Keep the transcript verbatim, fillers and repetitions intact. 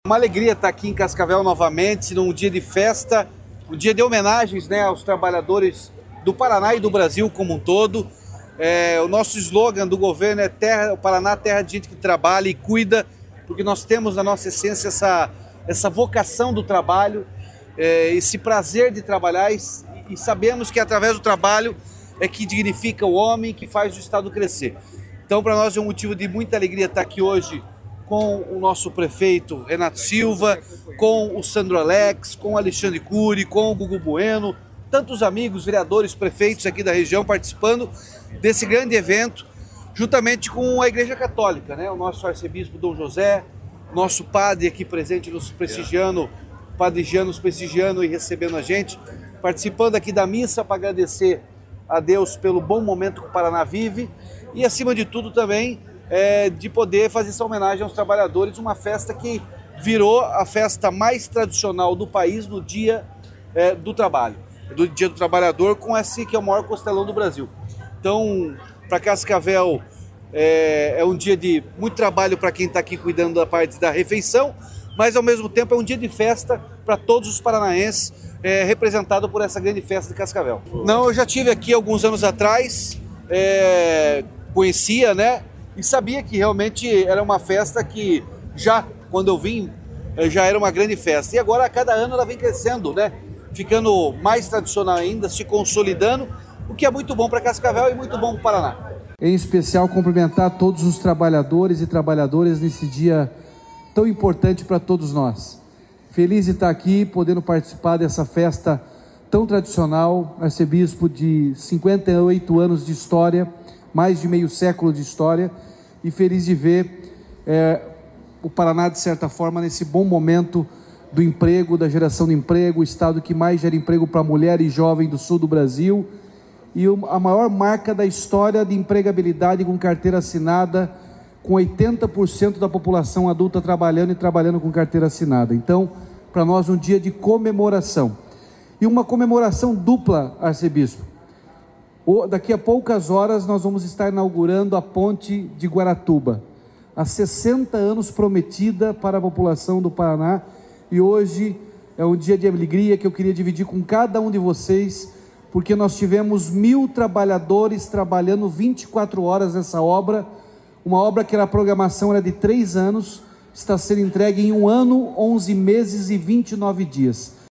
Uma alegria estar aqui em Cascavel novamente, num dia de festa, um dia de homenagens, né, aos trabalhadores do Paraná e do Brasil como um todo. É, o nosso slogan do governo é terra, o Paraná, terra de gente que trabalha e cuida, porque nós temos na nossa essência essa, essa vocação do trabalho, é, esse prazer de trabalhar e, e sabemos que através do trabalho é que dignifica o homem, que faz o Estado crescer. Então, para nós é um motivo de muita alegria estar aqui hoje com o nosso prefeito Renato Silva, com o Sandro Alex, com o Alexandre Cury, com o Gugu Bueno, tantos amigos, vereadores, prefeitos aqui da região participando desse grande evento, juntamente com a Igreja Católica, né? O nosso arcebispo Dom José, nosso padre aqui presente nos prestigiando, o padre Jean nos prestigiando e recebendo a gente, participando aqui da missa para agradecer a Deus pelo bom momento que o Paraná vive e, acima de tudo, também é, de poder fazer essa homenagem aos trabalhadores, uma festa que virou a festa mais tradicional do país no dia é, do trabalho, do Dia do Trabalhador, com esse que é o maior costelão do Brasil. Então, para Cascavel, é, é um dia de muito trabalho para quem está aqui cuidando da parte da refeição, mas ao mesmo tempo é um dia de festa para todos os paranaenses, é, representado por essa grande festa de Cascavel. Não, eu já tive aqui alguns anos atrás, é, conhecia, né, e sabia que realmente era uma festa que já, quando eu vim, já era uma grande festa. E agora, a cada ano, ela vem crescendo, né, ficando mais tradicional ainda, se consolidando, o que é muito bom para Cascavel e muito bom para o Paraná. Em especial, cumprimentar todos os trabalhadores e trabalhadoras nesse dia tão importante para todos nós. Feliz de estar aqui, podendo participar dessa festa tão tradicional, arcebispo de cinquenta e oito anos de história, mais de meio século de história, e feliz de ver é, o Paraná, de certa forma, nesse bom momento do emprego, da geração de emprego, o estado que mais gera emprego para mulher e jovem do sul do Brasil, e a maior marca da história de empregabilidade com carteira assinada, com oitenta por cento da população adulta trabalhando e trabalhando com carteira assinada. Então, para nós, um dia de comemoração. E uma comemoração dupla, arcebispo. Daqui a poucas horas nós vamos estar inaugurando a ponte de Guaratuba, há sessenta anos prometida para a população do Paraná, e hoje é um dia de alegria que eu queria dividir com cada um de vocês, porque nós tivemos mil trabalhadores trabalhando vinte e quatro horas nessa obra, uma obra que a programação era de três anos, está sendo entregue em um ano, onze meses e vinte e nove dias.